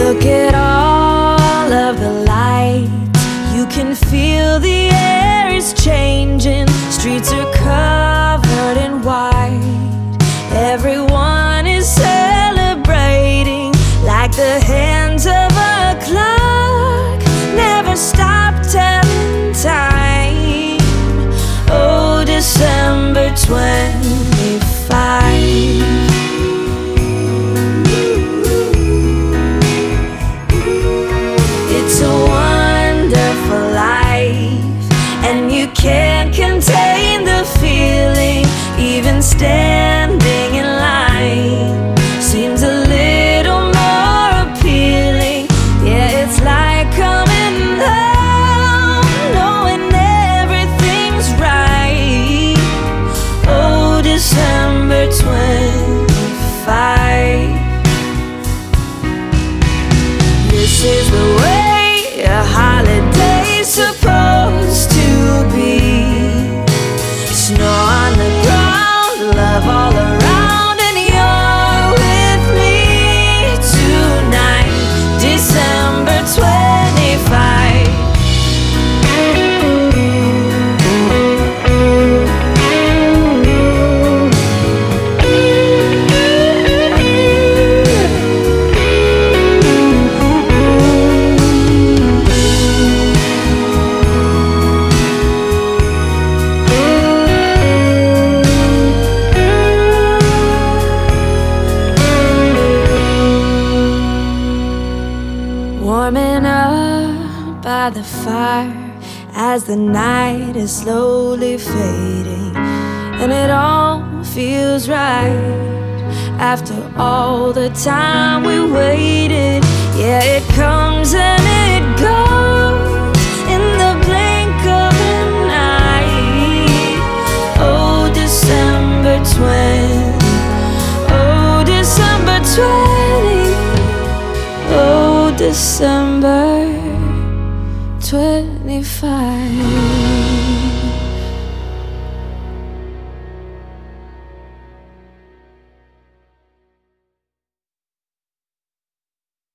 Look at all of the lights. You can feel the air is changing. Streets are covered in white. Everyone is celebrating like the hands of a clock never stop telling time. Oh, December 25. It's a wonderful life, and you can't contain the feeling. Even standing in line seems a little more appealing. Yeah, it's like coming home, knowing everything's right. Oh, December 25. This is the way a holiday's supposed to be. Snow on the ground, love all around, and you're with me tonight. December 25. Warming up by the fire as the night is slowly fading, and it all feels right after all the time we waited. Yeah, it comes and it goes in the blink of an eye. Oh, December 20. Oh, December 20. Oh, December 25.